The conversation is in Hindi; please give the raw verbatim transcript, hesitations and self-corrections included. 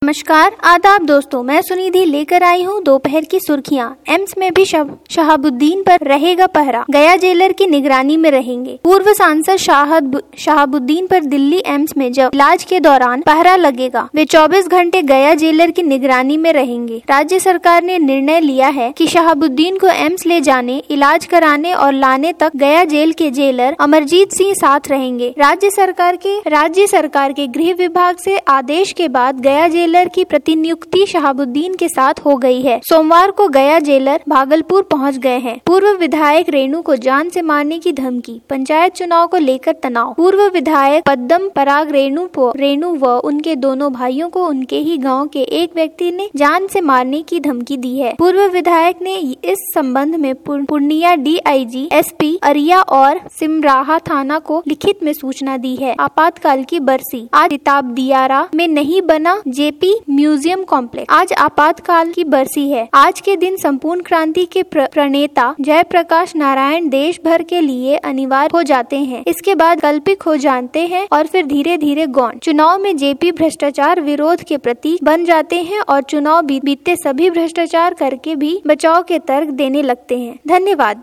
नमस्कार, आदाब दोस्तों, मैं सुनिधि लेकर आई हूँ दोपहर की सुर्खियाँ। एम्स में भी शहाबुद्दीन पर रहेगा पहरा, गया जेलर की निगरानी में रहेंगे। पूर्व सांसद शहाबुद्दीन पर दिल्ली एम्स में जब इलाज के दौरान पहरा लगेगा, वे चौबीस घंटे गया जेलर की निगरानी में रहेंगे। राज्य सरकार ने निर्णय लिया है कि शहाबुद्दीन को एम्स ले जाने, इलाज कराने और लाने तक गया जेल के जेलर अमरजीत सिंह साथ रहेंगे। राज्य सरकार के राज्य सरकार के गृह विभाग से आदेश के बाद गया जेलर की प्रतिनियुक्ति शहाबुद्दीन के साथ हो गई है। सोमवार को गया जेलर भागलपुर पहुंच गए हैं। पूर्व विधायक रेणु को जान से मारने की धमकी, पंचायत चुनाव को लेकर तनाव। पूर्व विधायक पद्म पराग रेणु रेणु व उनके दोनों भाइयों को उनके ही गांव के एक व्यक्ति ने जान से मारने की धमकी दी है। पूर्व विधायक ने इस संबंध में Purnia D I G, S P Araria और सिमराहा थाना को लिखित में सूचना दी है। आपातकाल की बरसी, आज सिताब दियारा में नहीं बना जेपी म्यूजियम कॉम्प्लेक्स। आज आपातकाल की बरसी है। आज के दिन संपूर्ण क्रांति के प्र, प्रणेता जयप्रकाश नारायण देश भर के लिए अनिवार्य हो जाते हैं। इसके बाद कल्पित हो जाते हैं और फिर धीरे धीरे गौण। चुनाव में जेपी भ्रष्टाचार विरोध के प्रतीक बन जाते हैं और चुनाव बीतते सभी भ्रष्टाचार करके भी बचाव के तर्क देने लगते हैं। धन्यवाद।